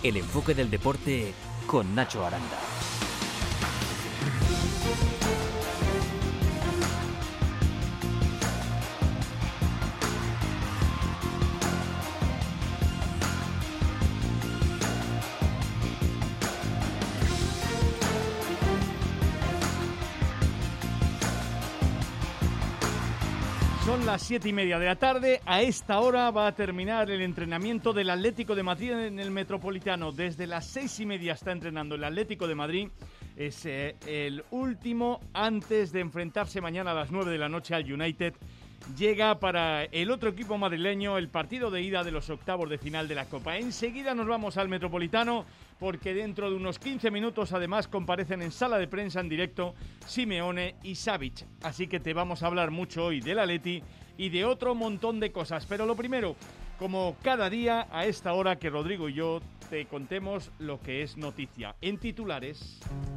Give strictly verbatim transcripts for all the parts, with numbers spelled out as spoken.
El enfoque del deporte con Nacho Aranda. Son las siete y media de la tarde. A esta hora va a terminar el entrenamiento del Atlético de Madrid en el Metropolitano. Desde las seis y media está entrenando el Atlético de Madrid. Es eh, el último antes de enfrentarse mañana a las nueve de la noche al United. Llega para el otro equipo madrileño el partido de ida de los octavos de final de la Copa. Enseguida nos vamos al Metropolitano porque dentro de unos quince minutos además comparecen en sala de prensa en directo Simeone y Savic. Así que te vamos a hablar mucho hoy del Atleti y de otro montón de cosas. Pero lo primero, como cada día a esta hora que Rodrigo y yo te contemos lo que es noticia. En titulares...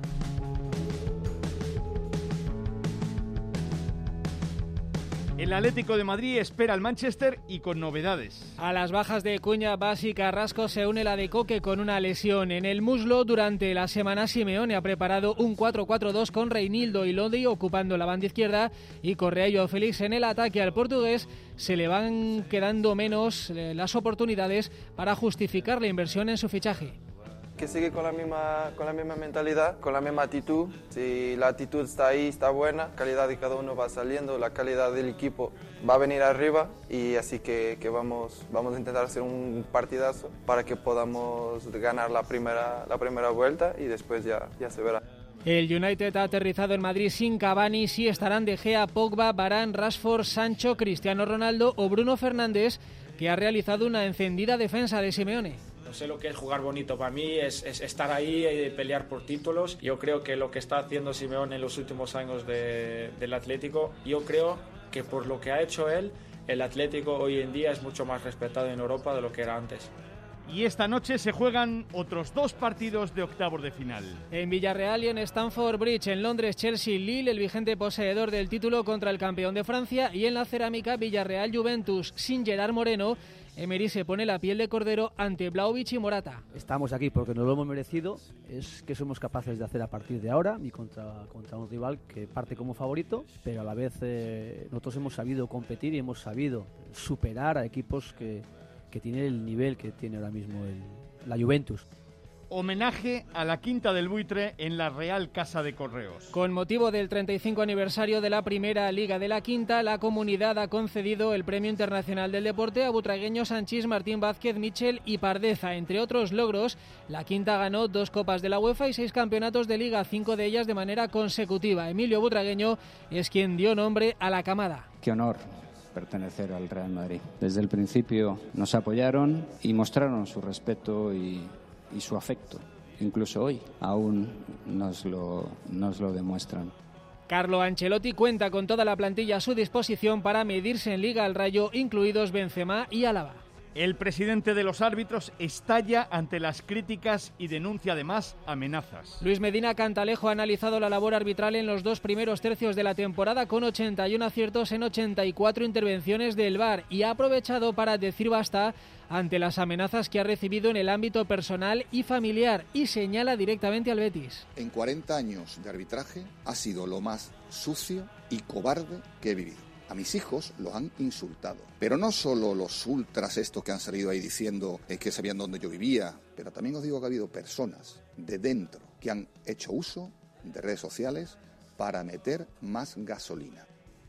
El Atlético de Madrid espera al Manchester y con novedades. A las bajas de Cuña, Bas y Carrasco se une la de Coque con una lesión en el muslo. Durante la semana Simeone ha preparado un cuatro cuatro dos con Reinildo y Lodi ocupando la banda izquierda y Correa y Joao Félix en el ataque. Al portugués se le van quedando menos eh, las oportunidades para justificar la inversión en su fichaje. Que sigue con la misma con la misma mentalidad, con la misma actitud. Si la actitud está ahí, está buena, la calidad de cada uno va saliendo, la calidad del equipo va a venir arriba y así que, que vamos, vamos a intentar hacer un partidazo para que podamos ganar la primera, la primera vuelta y después ya, ya se verá. El United ha aterrizado en Madrid sin Cavani, sí estarán De Gea, Pogba, Varane, Rashford, Sancho, Cristiano Ronaldo o Bruno Fernández, que ha realizado una encendida defensa de Simeone. No sé lo que es jugar bonito, para mí es, es estar ahí y pelear por títulos. Yo creo que lo que está haciendo Simeone en los últimos años de, del Atlético, yo creo que por lo que ha hecho él, el Atlético hoy en día es mucho más respetado en Europa de lo que era antes. Y esta noche se juegan otros dos partidos de octavos de final. En Villarreal y en Stamford Bridge, en Londres, Chelsea Lille, el vigente poseedor del título contra el campeón de Francia, y en la Cerámica Villarreal Juventus, sin Gerard Moreno. Emery se pone la piel de cordero ante Vlahovic y Morata. Estamos aquí porque nos lo hemos merecido, es que somos capaces de hacer a partir de ahora y contra, contra un rival que parte como favorito, pero a la vez eh, nosotros hemos sabido competir y hemos sabido superar a equipos que, que tienen el nivel que tiene ahora mismo el, la Juventus. Homenaje a la Quinta del Buitre en la Real Casa de Correos. Con motivo del treinta y cinco aniversario de la Primera Liga de la Quinta, la comunidad ha concedido el Premio Internacional del Deporte a butragueños Sanchís, Martín Vázquez, Michel y Pardeza. Entre otros logros, la Quinta ganó dos Copas de la UEFA y seis campeonatos de Liga, cinco de ellas de manera consecutiva. Emilio Butragueño es quien dio nombre a la camada. Qué honor pertenecer al Real Madrid. Desde el principio nos apoyaron y mostraron su respeto y y su afecto. Incluso hoy aún nos lo, nos lo demuestran. Carlo Ancelotti cuenta con toda la plantilla a su disposición para medirse en Liga al Rayo, incluidos Benzema y Álava. El presidente de los árbitros estalla ante las críticas y denuncia además amenazas. Luis Medina Cantalejo ha analizado la labor arbitral en los dos primeros tercios de la temporada con ochenta y uno aciertos en ochenta y cuatro intervenciones del V A R y ha aprovechado para decir basta ante las amenazas que ha recibido en el ámbito personal y familiar y señala directamente al Betis. En cuarenta años de arbitraje ha sido lo más sucio y cobarde que he vivido. A mis hijos los han insultado, pero no solo los ultras estos que han salido ahí diciendo eh, que sabían dónde yo vivía, pero también os digo que ha habido personas de dentro que han hecho uso de redes sociales para meter más gasolina.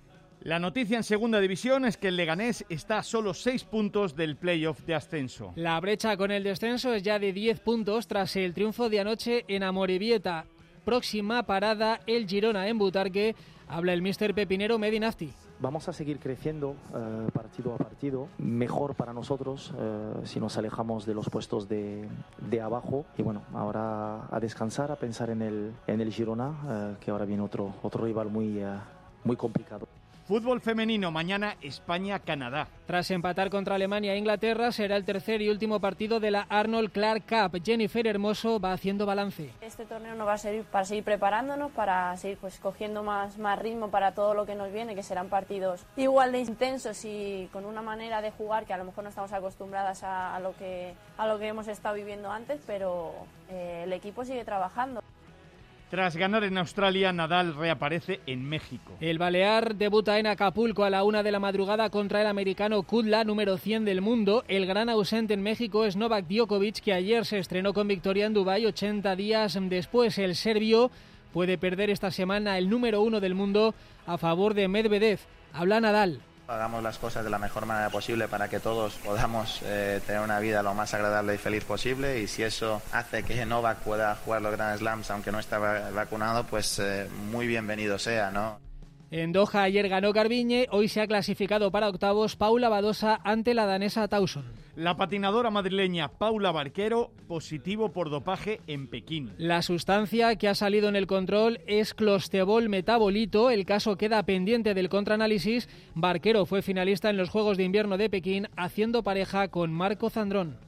La noticia en segunda división es que el Leganés está a solo seis puntos del playoff de ascenso. La brecha con el descenso es ya de diez puntos tras el triunfo de anoche en Amorebieta. Próxima parada, el Girona en Butarque. Habla el míster Pepinero Medinafti. Vamos a seguir creciendo eh, partido a partido, mejor para nosotros eh, si nos alejamos de los puestos de, de abajo. Y bueno, ahora a descansar, a pensar en el, en el Girona, eh, que ahora viene otro, otro rival muy, eh, muy complicado. Fútbol femenino, mañana España-Canadá. Tras empatar contra Alemania e Inglaterra, será el tercer y último partido de la Arnold Clark Cup. Jennifer Hermoso va haciendo balance. Este torneo nos va a servir para seguir preparándonos, para seguir pues cogiendo más, más ritmo para todo lo que nos viene, que serán partidos igual de intensos y con una manera de jugar que a lo mejor no estamos acostumbradas a, a, lo, que, a lo que hemos estado viviendo antes, pero eh, el equipo sigue trabajando. Tras ganar en Australia, Nadal reaparece en México. El balear debuta en Acapulco a la una de la madrugada contra el americano Kudla, número cien del mundo. El gran ausente en México es Novak Djokovic, que ayer se estrenó con victoria en Dubái. ochenta días después, el serbio puede perder esta semana el número uno del mundo a favor de Medvedev. Habla Nadal. Hagamos las cosas de la mejor manera posible para que todos podamos eh, tener una vida lo más agradable y feliz posible, y si eso hace que Novak pueda jugar los Grand Slams aunque no está vacunado, pues eh, muy bienvenido sea, ¿no? En Doha ayer ganó Garbiñe, hoy se ha clasificado para octavos Paula Badosa ante la danesa Tauson. La patinadora madrileña Paula Barquero, positivo por dopaje en Pekín. La sustancia que ha salido en el control es clostebol metabolito. El caso queda pendiente del contraanálisis. Barquero fue finalista en los Juegos de Invierno de Pekín, haciendo pareja con Marco Zandrón.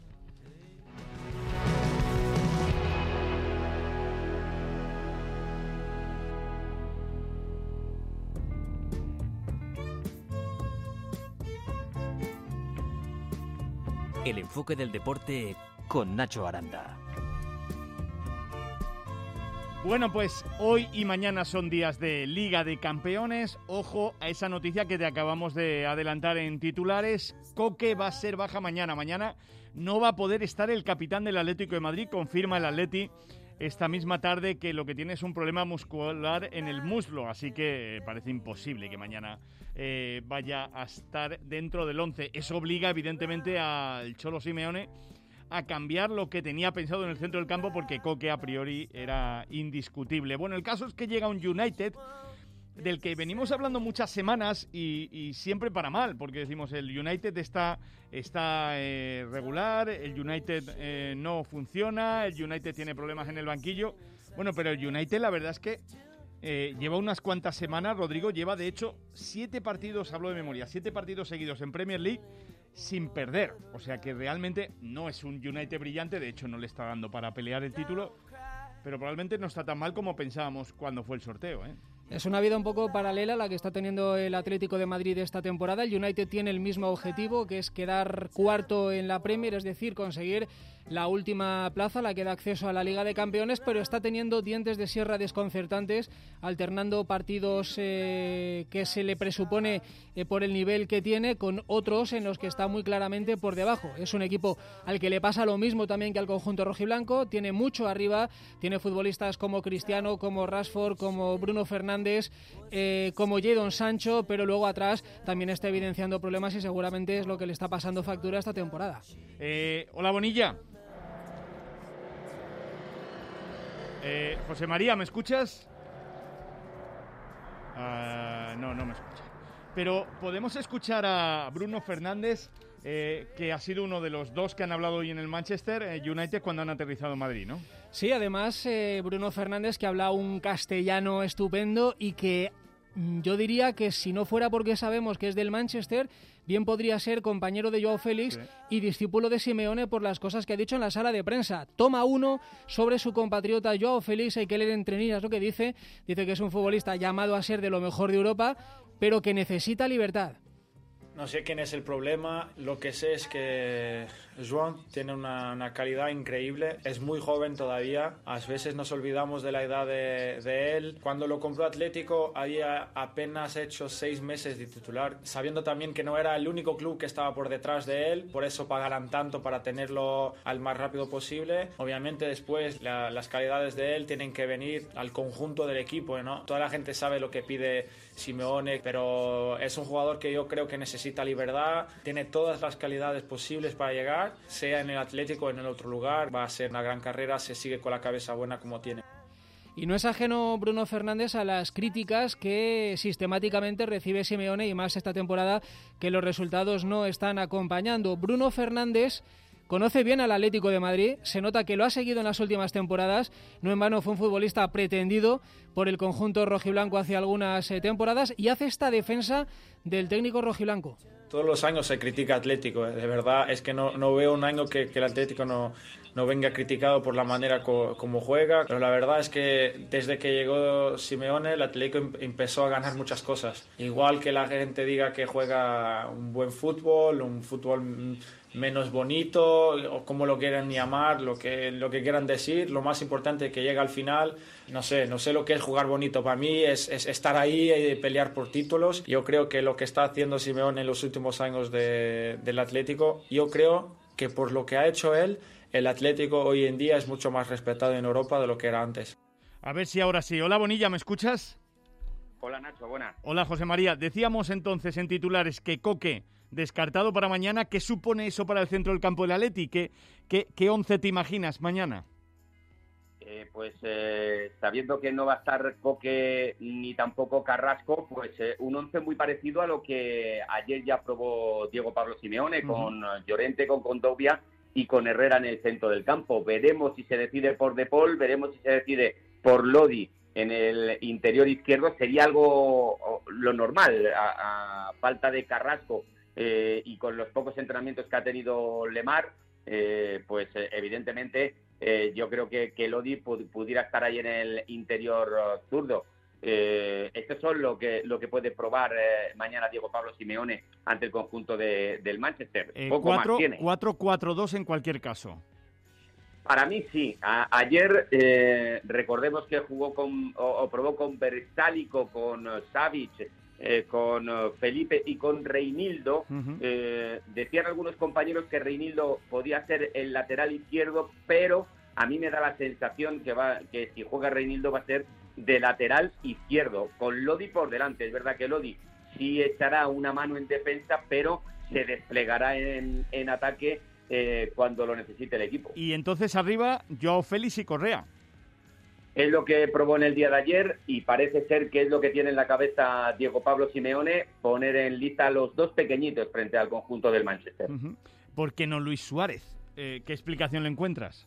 El enfoque del deporte con Nacho Aranda. Bueno, pues hoy y mañana son días de Liga de Campeones. Ojo a esa noticia que te acabamos de adelantar en titulares. Coque va a ser baja mañana. Mañana no va a poder estar el capitán del Atlético de Madrid. Confirma el Atleti esta misma tarde que lo que tiene es un problema muscular en el muslo. Así que parece imposible que mañana eh, vaya a estar dentro del once. Eso obliga evidentemente al Cholo Simeone a cambiar lo que tenía pensado en el centro del campo, porque Coque a priori era indiscutible. Bueno, el caso es que llega un United del que venimos hablando muchas semanas y, y siempre para mal, porque decimos el United está, está eh, regular, el United eh, no funciona, el United tiene problemas en el banquillo. Bueno, pero el United la verdad es que eh, lleva unas cuantas semanas, Rodrigo, lleva de hecho siete partidos, hablo de memoria, siete partidos seguidos en Premier League sin perder, o sea que realmente no es un United brillante, de hecho no le está dando para pelear el título, pero probablemente no está tan mal como pensábamos cuando fue el sorteo, ¿eh? Es una vida un poco paralela a la que está teniendo el Atlético de Madrid esta temporada. El United tiene el mismo objetivo, que es quedar cuarto en la Premier, es decir, conseguir la última plaza, la que da acceso a la Liga de Campeones, pero está teniendo dientes de sierra desconcertantes, alternando partidos eh, que se le presupone eh, por el nivel que tiene, con otros en los que está muy claramente por debajo. Es un equipo al que le pasa lo mismo también que al conjunto rojiblanco, tiene mucho arriba, tiene futbolistas como Cristiano, como Rashford, como Bruno Fernández, eh, como Jadon Sancho, pero luego atrás también está evidenciando problemas y seguramente es lo que le está pasando factura esta temporada. Eh, hola, Bonilla. Eh, José María, ¿me escuchas? Uh, no, no me escucha. Pero podemos escuchar a Bruno Fernández, eh, que ha sido uno de los dos que han hablado hoy en el Manchester eh, United cuando han aterrizado en Madrid, ¿no? Sí, además eh, Bruno Fernández, que habla un castellano estupendo y que yo diría que si no fuera porque sabemos que es del Manchester, bien podría ser compañero de Joao Félix, sí, y discípulo de Simeone por las cosas que ha dicho en la sala de prensa. Toma uno sobre su compatriota Joao Félix, hay que leer entre líneas lo que dice. Dice que es un futbolista llamado a ser de lo mejor de Europa, pero que necesita libertad. No sé quién es el problema, lo que sé es que Joan tiene una, una calidad increíble, es muy joven todavía, a veces nos olvidamos de la edad de, de él. Cuando lo compró Atlético había apenas hecho seis meses de titular, sabiendo también que no era el único club que estaba por detrás de él, por eso pagarán tanto para tenerlo al más rápido posible. Obviamente después la, las calidades de él tienen que venir al conjunto del equipo, ¿no? Toda la gente sabe lo que pide Simeone, pero es un jugador que yo creo que necesita libertad, tiene todas las calidades posibles para llegar, sea en el Atlético o en el otro lugar, va a ser una gran carrera, se sigue con la cabeza buena como tiene. Y no es ajeno Bruno Fernández a las críticas que sistemáticamente recibe Simeone, y más esta temporada que los resultados no están acompañando. Bruno Fernández conoce bien al Atlético de Madrid, se nota que lo ha seguido en las últimas temporadas, no en vano fue un futbolista pretendido por el conjunto rojiblanco hace algunas eh, temporadas, y hace esta defensa del técnico rojiblanco. Todos los años se critica Atlético, de verdad, es que no, no veo un año que, que el Atlético no, no venga criticado por la manera co, como juega, pero la verdad es que desde que llegó Simeone el Atlético em, empezó a ganar muchas cosas. Igual que la gente diga que juega un buen fútbol, un fútbol menos bonito, o como lo quieran llamar, lo que, lo que quieran decir, lo más importante es que llega al final. No sé, no sé lo que es jugar bonito. Para mí es, es estar ahí y pelear por títulos. Yo creo que lo que está haciendo Simeone en los últimos años de, del Atlético, yo creo que por lo que ha hecho él, el Atlético hoy en día es mucho más respetado en Europa de lo que era antes. A ver si ahora sí. Hola Bonilla, ¿me escuchas? Hola Nacho, buenas. Hola José María. Decíamos entonces en titulares que Coque descartado para mañana. ¿Qué supone eso para el centro del campo del Atleti? ¿Qué, qué, qué once te imaginas mañana? Eh, pues eh, sabiendo que no va a estar Coque ni tampoco Carrasco, pues eh, un once muy parecido a lo que ayer ya probó Diego Pablo Simeone, uh-huh. con Llorente, con Condovia y con Herrera en el centro del campo. Veremos si se decide por De Paul, veremos si se decide por Lodi en el interior izquierdo. Sería algo lo normal, a, a falta de Carrasco eh, y con los pocos entrenamientos que ha tenido Lemar, eh, pues eh, evidentemente eh, yo creo que, que Lodi pu- pudiera estar ahí en el interior uh, zurdo. Eh, esto es lo que lo que puede probar eh, mañana Diego Pablo Simeone ante el conjunto de, del Manchester. Eh, Poco cuatro, más tiene. cuatro cuatro dos en cualquier caso. Para mí sí. A, ayer eh, recordemos que jugó con o, o probó con Bersálico, con uh, Savic, eh, con uh, Felipe y con Reinildo. Uh-huh. Eh, decían algunos compañeros que Reinildo podía ser el lateral izquierdo, pero a mí me da la sensación que va que si juega Reinildo va a ser de lateral izquierdo, con Lodi por delante. Es verdad que Lodi sí echará una mano en defensa, pero se desplegará en, en ataque eh, cuando lo necesite el equipo. Y entonces arriba, Joao Félix y Correa. Es lo que probó en el día de ayer y parece ser que es lo que tiene en la cabeza Diego Pablo Simeone, poner en lista a los dos pequeñitos frente al conjunto del Manchester. Uh-huh. ¿Por qué no Luis Suárez? Eh, ¿Qué explicación le encuentras?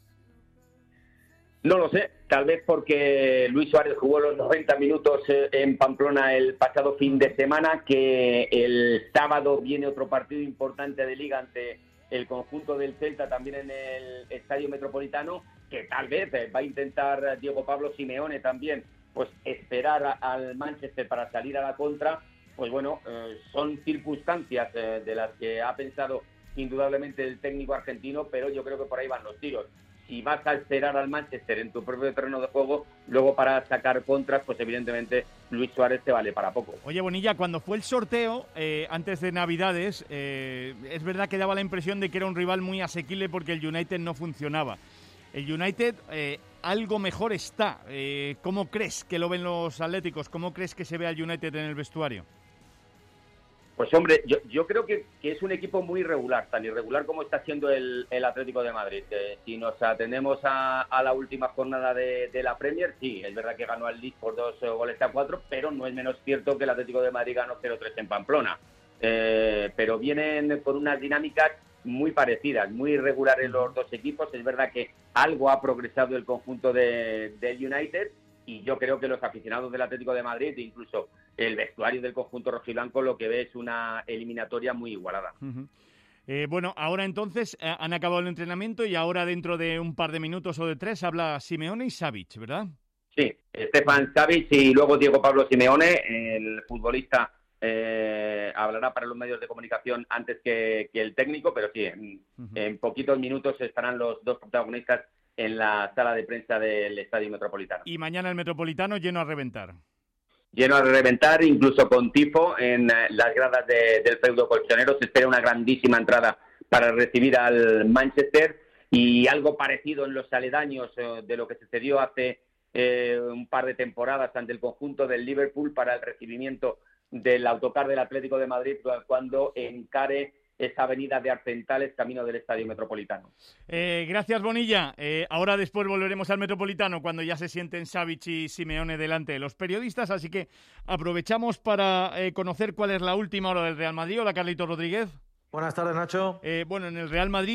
No lo sé, tal vez porque Luis Suárez jugó los noventa minutos en Pamplona el pasado fin de semana, que el sábado viene otro partido importante de Liga ante el conjunto del Celta, también en el Estadio Metropolitano, que tal vez va a intentar Diego Pablo Simeone también, pues esperar al Manchester para salir a la contra. Pues bueno, eh, son circunstancias eh, de las que ha pensado indudablemente el técnico argentino, pero yo creo que por ahí van los tiros. Si vas a esperar al Manchester en tu propio terreno de juego, luego para sacar contras, pues evidentemente Luis Suárez te vale para poco. Oye, Bonilla, cuando fue el sorteo, eh, antes de Navidades, eh, es verdad que daba la impresión de que era un rival muy asequible porque el United no funcionaba. El United eh, algo mejor está. Eh, ¿Cómo crees que lo ven los atléticos? ¿Cómo crees que se ve al United en el vestuario? Pues hombre, yo, yo creo que, que es un equipo muy irregular, tan irregular como está siendo el, el Atlético de Madrid. Eh, si nos atendemos a, a la última jornada de, de la Premier, sí, es verdad que ganó al Leeds por dos goles a cuatro, pero no es menos cierto que el Atlético de Madrid ganó cero tres en Pamplona. Eh, pero vienen con unas dinámicas muy parecidas, muy irregulares los dos equipos. Es verdad que algo ha progresado el conjunto de, del United, y yo creo que los aficionados del Atlético de Madrid, incluso el vestuario del conjunto rojiblanco, lo que ve es una eliminatoria muy igualada. Uh-huh. Eh, bueno, ahora entonces eh, han acabado el entrenamiento y ahora dentro de un par de minutos o de tres habla Simeone y Savic, ¿verdad? Sí, Stefan Savic y luego Diego Pablo Simeone, el futbolista eh, hablará para los medios de comunicación antes que, que el técnico, pero sí, en, uh-huh. en poquitos minutos estarán los dos protagonistas en la sala de prensa del Estadio Metropolitano. Y mañana el Metropolitano lleno a reventar. Lleno a reventar, incluso con tifo en las gradas de, del feudo colchonero. Se espera una grandísima entrada para recibir al Manchester, y algo parecido en los aledaños eh, de lo que sucedió hace eh, un par de temporadas ante el conjunto del Liverpool para el recibimiento del autocar del Atlético de Madrid cuando encare esa avenida de Arcentales, camino del Estadio Metropolitano. Eh, gracias, Bonilla. Eh, ahora después volveremos al Metropolitano cuando ya se sienten Savic y Simeone delante de los periodistas, así que aprovechamos para eh, conocer cuál es la última hora del Real Madrid. Hola, Carlitos Rodríguez. Buenas tardes, Nacho. Eh, bueno, en el Real Madrid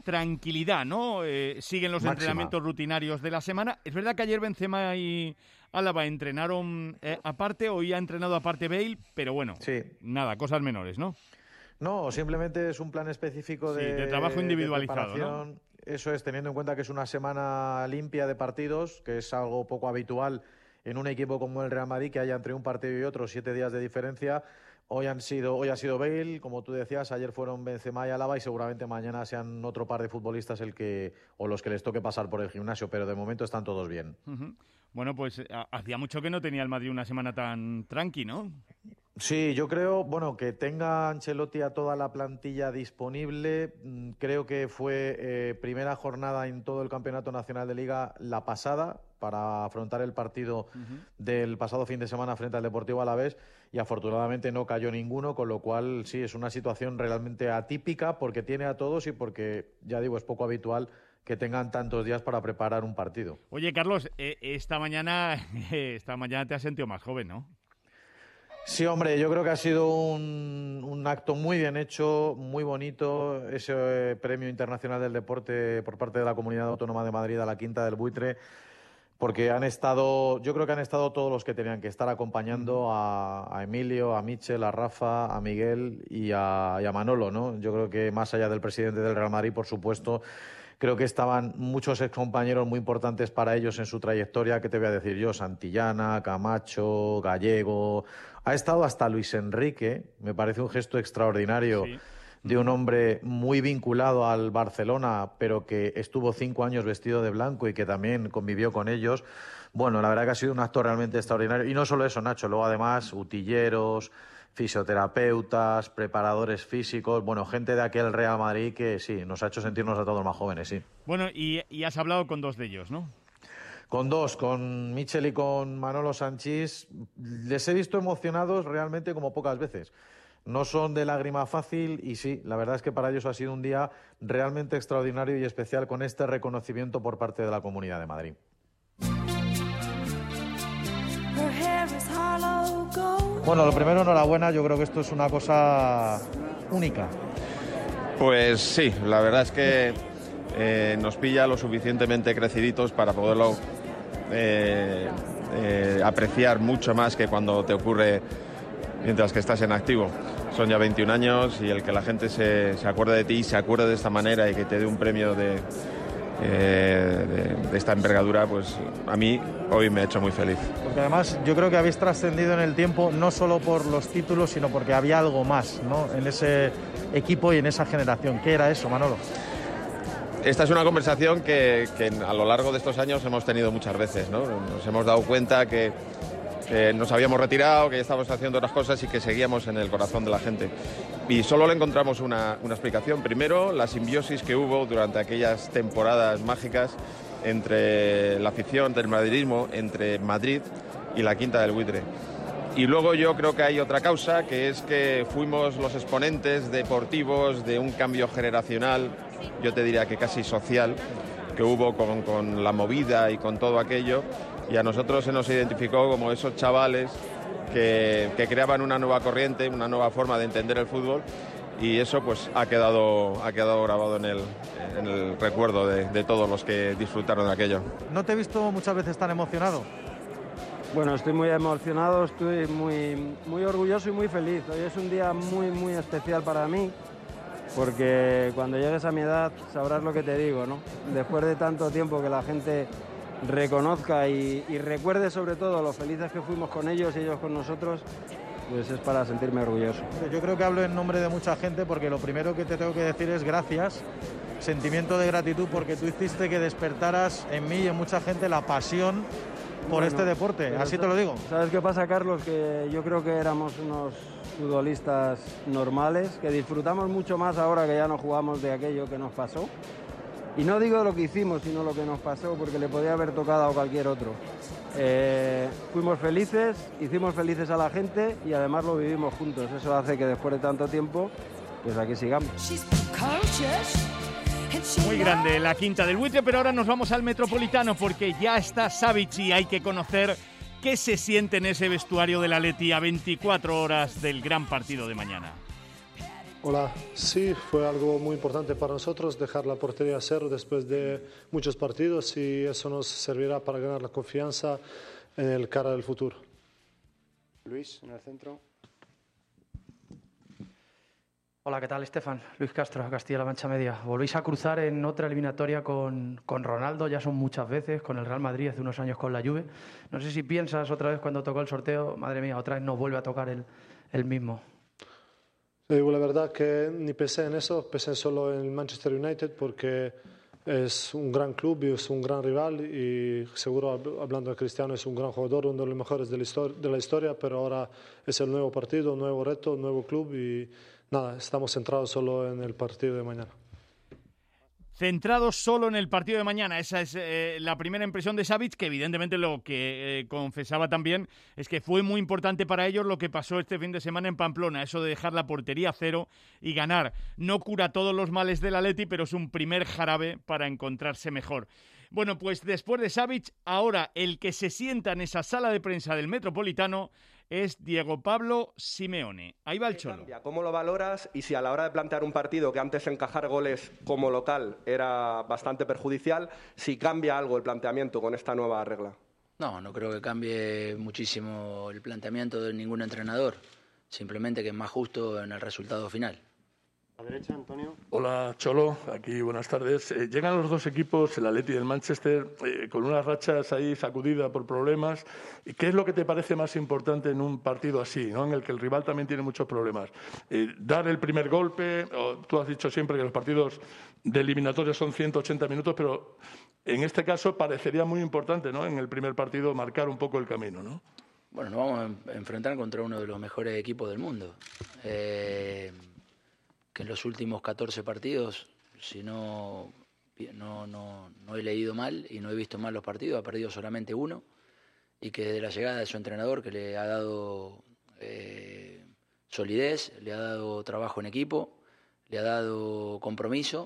tranquilidad, ¿no? Eh, siguen los Máxima. entrenamientos rutinarios de la semana. Es verdad que ayer Benzema y Álava entrenaron eh, aparte, hoy ha entrenado aparte Bale, pero bueno, sí. nada, cosas menores, ¿no? No, simplemente es un plan específico de, sí, de trabajo individualizado, de ¿no? Eso es, teniendo en cuenta que es una semana limpia de partidos, que es algo poco habitual en un equipo como el Real Madrid, que haya entre un partido y otro siete días de diferencia. Hoy han sido, hoy ha sido Bale, como tú decías, ayer fueron Benzema y Álava y seguramente mañana sean otro par de futbolistas el que o los que les toque pasar por el gimnasio, pero de momento están todos bien. Uh-huh. Bueno, pues hacía mucho que no tenía el Madrid una semana tan tranqui, ¿no? Sí, yo creo, bueno, que tenga Ancelotti a toda la plantilla disponible. Creo que fue eh, primera jornada en todo el Campeonato Nacional de Liga la pasada para afrontar el partido uh-huh. del pasado fin de semana frente al Deportivo Alavés y afortunadamente no cayó ninguno, con lo cual sí, es una situación realmente atípica porque tiene a todos y porque, ya digo, es poco habitual que tengan tantos días para preparar un partido. Oye, Carlos, eh, esta mañana esta mañana te has sentido más joven, ¿no? Sí, hombre, yo creo que ha sido un, un acto muy bien hecho, muy bonito, ese eh, Premio Internacional del Deporte por parte de la Comunidad Autónoma de Madrid a la Quinta del Buitre, porque han estado, yo creo que han estado todos los que tenían que estar acompañando a, a Emilio, a Michel, a Rafa, a Miguel y a, y a Manolo, ¿no? Yo creo que más allá del presidente del Real Madrid, por supuesto, creo que estaban muchos excompañeros muy importantes para ellos en su trayectoria. ¿Qué te voy a decir yo? Santillana, Camacho, Gallego. Ha estado hasta Luis Enrique. Me parece un gesto extraordinario sí. de un hombre muy vinculado al Barcelona, pero que estuvo cinco años vestido de blanco y que también convivió con ellos. Bueno, la verdad que ha sido un acto realmente extraordinario. Y no solo eso, Nacho. Luego, además, utilleros, fisioterapeutas, preparadores físicos, bueno, gente de aquel Real Madrid que sí, nos ha hecho sentirnos a todos más jóvenes, sí. Bueno, y, y has hablado con dos de ellos, ¿no? Con dos, con Michel y con Manolo Sanchís. Les he visto emocionados realmente como pocas veces. No son de lágrima fácil y sí, la verdad es que para ellos ha sido un día realmente extraordinario y especial con este reconocimiento por parte de la Comunidad de Madrid. Bueno, lo primero, enhorabuena, yo creo que esto es una cosa única. Pues sí, la verdad es que eh, nos pilla lo suficientemente creciditos para poderlo eh, eh, apreciar mucho más que cuando te ocurre mientras que estás en activo. Son ya veintiún años y el que la gente se, se acuerde de ti y se acuerde de esta manera y que te dé un premio de, eh, de, de esta envergadura, pues a mí hoy me ha hecho muy feliz. Porque además yo creo que habéis trascendido en el tiempo no solo por los títulos, sino porque había algo más, ¿no?, en ese equipo y en esa generación. ¿Qué era eso, Manolo? Esta es una conversación que, que a lo largo de estos años hemos tenido muchas veces, ¿no? Nos hemos dado cuenta que que nos habíamos retirado, que ya estábamos haciendo otras cosas y que seguíamos en el corazón de la gente. Y solo le encontramos una, una explicación. Primero, la simbiosis que hubo durante aquellas temporadas mágicas entre la afición del madridismo, entre Madrid y la Quinta del Buitre. Y luego yo creo que hay otra causa, que es que fuimos los exponentes deportivos de un cambio generacional, yo te diría que casi social, que hubo con, con la movida y con todo aquello. Y a nosotros se nos identificó como esos chavales que, que creaban una nueva corriente, una nueva forma de entender el fútbol, y eso pues ha quedado, ha quedado grabado en el, en el recuerdo de, de todos los que disfrutaron de aquello. ¿No te he visto muchas veces tan emocionado? Bueno, estoy muy emocionado, estoy muy, muy orgulloso y muy feliz. Hoy es un día muy, muy especial para mí, porque cuando llegues a mi edad sabrás lo que te digo, ¿no? Después de tanto tiempo que la gente reconozca y, y recuerde sobre todo lo felices que fuimos con ellos y ellos con nosotros, pues es para sentirme orgulloso. Yo creo que hablo en nombre de mucha gente porque lo primero que te tengo que decir es gracias, sentimiento de gratitud, porque tú hiciste que despertaras en mí y en mucha gente la pasión por bueno, este deporte, así te lo digo. ¿Sabes qué pasa, Carlos? Que yo creo que éramos unos futbolistas normales, que disfrutamos mucho más ahora que ya no jugamos de aquello que nos pasó. Y no digo lo que hicimos, sino lo que nos pasó, porque le podía haber tocado a cualquier otro. Eh, fuimos felices, hicimos felices a la gente y además lo vivimos juntos. Eso hace que después de tanto tiempo, pues aquí sigamos. Muy grande la Quinta del Buitre, pero ahora nos vamos al Metropolitano porque ya está Savic y hay que conocer qué se siente en ese vestuario del Atleti a veinticuatro horas del gran partido de mañana. Hola, sí, fue algo muy importante para nosotros dejar la portería a cero después de muchos partidos y eso nos servirá para ganar la confianza en el cara del futuro. Luis, en el centro. Hola, ¿qué tal, Estefan? Luis Castro, Castilla-La Mancha Media. Volvéis a cruzar en otra eliminatoria con, con Ronaldo, ya son muchas veces, con el Real Madrid, hace unos años con la Juve. No sé si piensas otra vez cuando tocó el sorteo, madre mía, otra vez nos vuelve a tocar el, el mismo. Te digo la verdad que ni pensé en eso, pensé solo en el Manchester United porque es un gran club y es un gran rival y seguro, hablando de Cristiano, es un gran jugador, uno de los mejores de la historia, de la historia pero ahora es el nuevo partido, un nuevo reto, un nuevo club y nada, estamos centrados solo en el partido de mañana. Centrados solo en el partido de mañana. Esa es eh, la primera impresión de Savic, que evidentemente lo que eh, confesaba también es que fue muy importante para ellos lo que pasó este fin de semana en Pamplona, eso de dejar la portería a cero y ganar. No cura todos los males del Atleti, pero es un primer jarabe para encontrarse mejor. Bueno, pues después de Savic, ahora el que se sienta en esa sala de prensa del Metropolitano es Diego Pablo Simeone. Ahí va el Cholo. ¿Cómo lo valoras? Y si a la hora de plantear un partido que antes encajar goles como local era bastante perjudicial, si cambia algo el planteamiento con esta nueva regla. No, no creo que cambie muchísimo el planteamiento de ningún entrenador. Simplemente que es más justo en el resultado final. A la derecha, Antonio. Hola, Cholo. Aquí, buenas tardes. Eh, llegan los dos equipos, el Atleti y el Manchester, eh, con unas rachas ahí sacudidas por problemas. ¿Y qué es lo que te parece más importante en un partido así, ¿no? En el que el rival también tiene muchos problemas? Eh, ¿Dar el primer golpe? O, tú has dicho siempre que los partidos de eliminatoria son ciento ochenta minutos, pero en este caso parecería muy importante, ¿no? En el primer partido marcar un poco el camino, ¿no? Bueno, nos vamos a enfrentar contra uno de los mejores equipos del mundo. Eh... que en los últimos catorce partidos, si no, no, no, no he leído mal y no he visto mal los partidos, ha perdido solamente uno, y que desde la llegada de su entrenador, que le ha dado eh, solidez, le ha dado trabajo en equipo, le ha dado compromiso,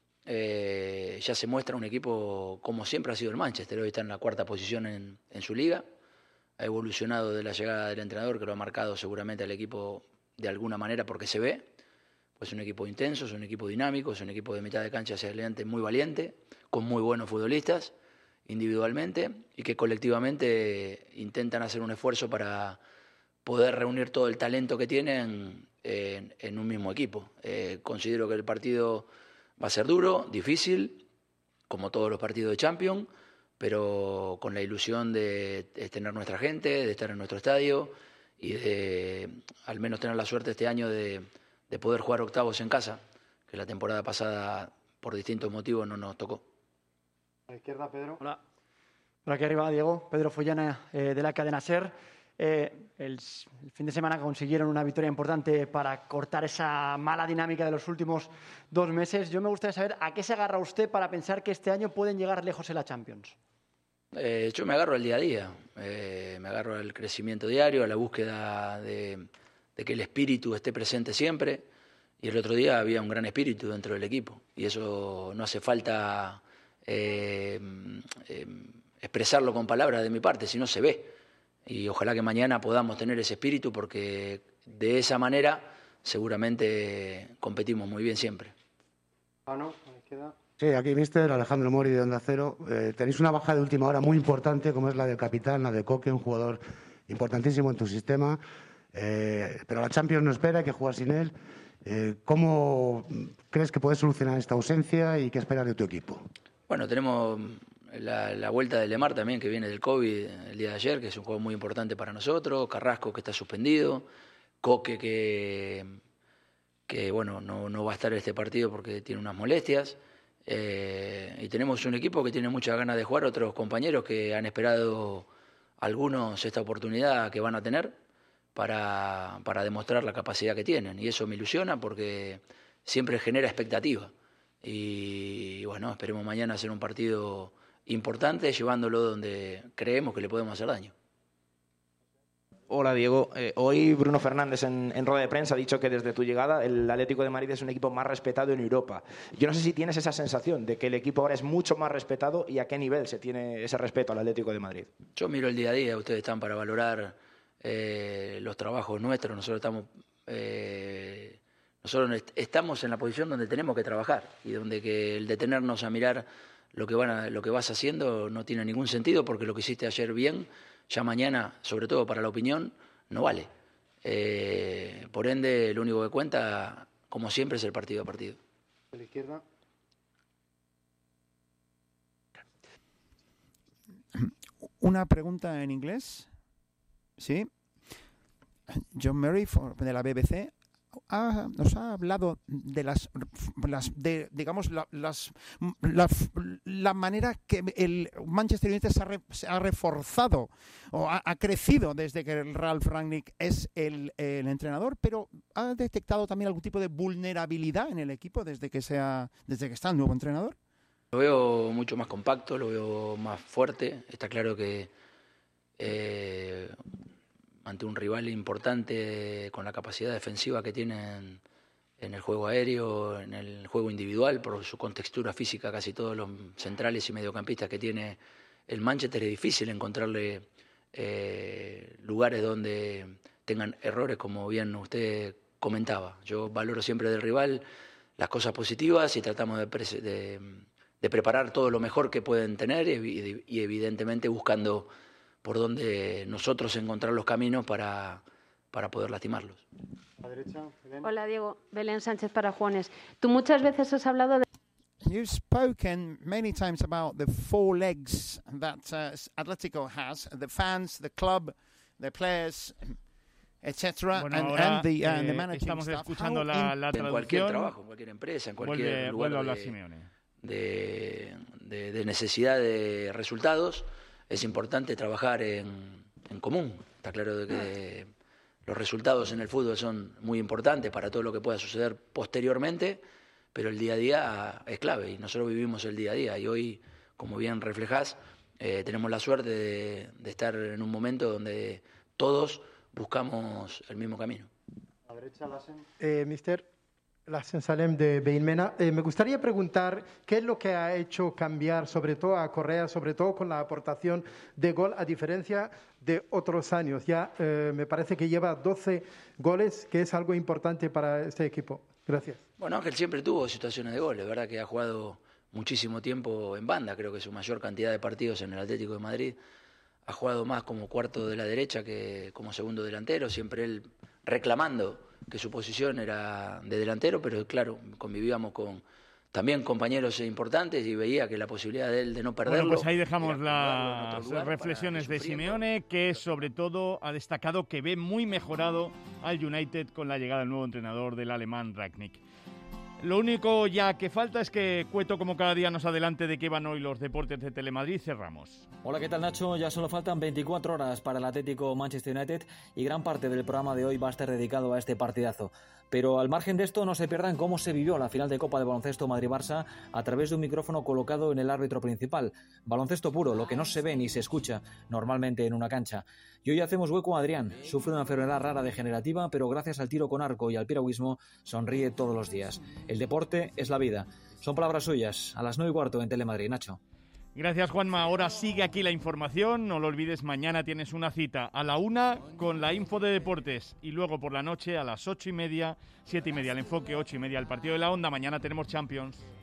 eh, ya se muestra un equipo como siempre ha sido el Manchester. Hoy está en la cuarta posición en, en su liga, ha evolucionado de la llegada del entrenador, que lo ha marcado seguramente al equipo de alguna manera porque se ve. Pues es un equipo intenso, es un equipo dinámico, es un equipo de mitad de cancha hacia adelante muy valiente, con muy buenos futbolistas individualmente y que colectivamente intentan hacer un esfuerzo para poder reunir todo el talento que tienen en, en un mismo equipo. Eh, considero que el partido va a ser duro, difícil, como todos los partidos de Champions, pero con la ilusión de, de tener nuestra gente, de estar en nuestro estadio y de al menos tener la suerte este año de de poder jugar octavos en casa, que la temporada pasada por distintos motivos no nos tocó. A la izquierda, Pedro. Hola. Por aquí arriba, Diego. Pedro Follana, eh, de la cadena SER. Eh, el, el fin de semana consiguieron una victoria importante para cortar esa mala dinámica de los últimos dos meses. Yo me gustaría saber a qué se agarra usted para pensar que este año pueden llegar lejos en la Champions. Eh, yo me agarro al día a día. Eh, me agarro al crecimiento diario, a la búsqueda de... de que el espíritu esté presente siempre, y el otro día había un gran espíritu dentro del equipo, y eso no hace falta eh, eh, expresarlo con palabras de mi parte, sino se ve, y ojalá que mañana podamos tener ese espíritu, porque de esa manera seguramente competimos muy bien siempre. Ah, no, a la izquierda. Sí, aquí mister Alejandro Mori de Onda Cero. Eh, tenéis una baja de última hora muy importante, como es la del capitán, la de Coque, un jugador importantísimo en tu sistema. Eh, pero la Champions no espera, hay que jugar sin él. Eh, ¿Cómo crees que puedes solucionar esta ausencia y qué esperas de tu equipo? Bueno, tenemos la, la vuelta de Lemar también, que viene del COVID el día de ayer, que es un juego muy importante para nosotros. Carrasco, que está suspendido. Coque, que, que bueno, no, no va a estar en este partido porque tiene unas molestias. Eh, y tenemos un equipo que tiene muchas ganas de jugar, otros compañeros que han esperado algunos esta oportunidad que van a tener para, para demostrar la capacidad que tienen. Y eso me ilusiona porque siempre genera expectativa. Y bueno, esperemos mañana hacer un partido importante, llevándolo donde creemos que le podemos hacer daño. Hola Diego, eh, hoy Bruno Fernández en, en rueda de prensa ha dicho que desde tu llegada el Atlético de Madrid es un equipo más respetado en Europa. Yo no sé si tienes esa sensación de que el equipo ahora es mucho más respetado y a qué nivel se tiene ese respeto al Atlético de Madrid. Yo miro el día a día, ustedes están para valorar eh, los trabajos nuestros, nosotros estamos, eh, Nosotros est- estamos en la posición donde tenemos que trabajar y donde que el detenernos a mirar lo que, van a- lo que vas haciendo no tiene ningún sentido, porque lo que hiciste ayer bien, ya mañana, sobre todo para la opinión, no vale. Eh, por ende, lo único que cuenta, como siempre, es el partido a partido. De la izquierda. Una pregunta en inglés. Sí. John Murray for- de la B B C ha- nos ha hablado de las, las de, digamos, la, las, la, la manera que el Manchester United se ha, re- se ha reforzado o ha, ha crecido desde que Ralf Rangnick es el, el entrenador, pero ha detectado también algún tipo de vulnerabilidad en el equipo desde que sea, desde que está el nuevo entrenador. Lo veo mucho más compacto, lo veo más fuerte. Está claro que eh, ante un rival importante con la capacidad defensiva que tienen en el juego aéreo, en el juego individual, por su contextura física, casi todos los centrales y mediocampistas que tiene el Manchester, es difícil encontrarle eh, lugares donde tengan errores, como bien usted comentaba. Yo valoro siempre del rival las cosas positivas y tratamos de, pre- de, de preparar todo lo mejor que pueden tener y, y evidentemente buscando por dónde nosotros encontrar los caminos para, para poder lastimarlos. A la derecha, Belén. Hola Diego, Belén Sánchez para Juanes. Tú muchas veces has hablado de... You've spoken many times about the four legs that uh, Atletico has: the fans, the club, the players, et cetera, Bueno, and, ahora, and the, uh, the eh, managing estamos staff. escuchando How la, in- la En traducción. cualquier trabajo, en cualquier empresa, en cualquier Vuelve, lugar vuelve a hablar de, Simeone. de, de- de necesidad de resultados, es importante trabajar en, en común. Está claro de que los resultados en el fútbol son muy importantes para todo lo que pueda suceder posteriormente, pero el día a día es clave y nosotros vivimos el día a día. Y hoy, como bien reflejás, eh, tenemos la suerte de, de estar en un momento donde todos buscamos el mismo camino. A la derecha, Lassen. Eh, mister Lassen Salem de Beinmena, eh, me gustaría preguntar qué es lo que ha hecho cambiar sobre todo a Correa, sobre todo con la aportación de gol, a diferencia de otros años. Ya eh, me parece que lleva doce goles, que es algo importante para este equipo. Gracias. Bueno, Ángel siempre tuvo situaciones de gol, es verdad que ha jugado muchísimo tiempo en banda, creo que su mayor cantidad de partidos en el Atlético de Madrid. Ha jugado más como cuarto de la derecha que como segundo delantero, siempre él reclamando que su posición era de delantero, pero claro, convivíamos con también compañeros importantes y veía que la posibilidad de él de no perderlo... Bueno, pues ahí dejamos era acomodarlo en otro las lugar reflexiones para de Simeone, que sobre todo ha destacado que ve muy mejorado al United con la llegada del nuevo entrenador del alemán Rangnick. Lo único ya que falta es que Cueto, como cada día, nos adelante de qué van hoy los deportes de Telemadrid. Cerramos. Hola, ¿qué tal, Nacho? Ya solo faltan veinticuatro horas para el Atlético Manchester United y gran parte del programa de hoy va a estar dedicado a este partidazo. Pero al margen de esto, no se pierdan cómo se vivió la final de Copa de Baloncesto Madrid-Barça a través de un micrófono colocado en el árbitro principal. Baloncesto puro, lo que no se ve ni se escucha normalmente en una cancha. Y hoy hacemos hueco a Adrián. Sufre una enfermedad rara degenerativa, pero gracias al tiro con arco y al piragüismo sonríe todos los días. El deporte es la vida. Son palabras suyas. A las nueve y cuarto en Telemadrid. Nacho. Gracias, Juanma. Ahora sigue aquí la información. No lo olvides, mañana tienes una cita a la una con la info de deportes y luego por la noche a las ocho y media, siete y media el enfoque, ocho y media el partido de la Onda. Mañana tenemos Champions.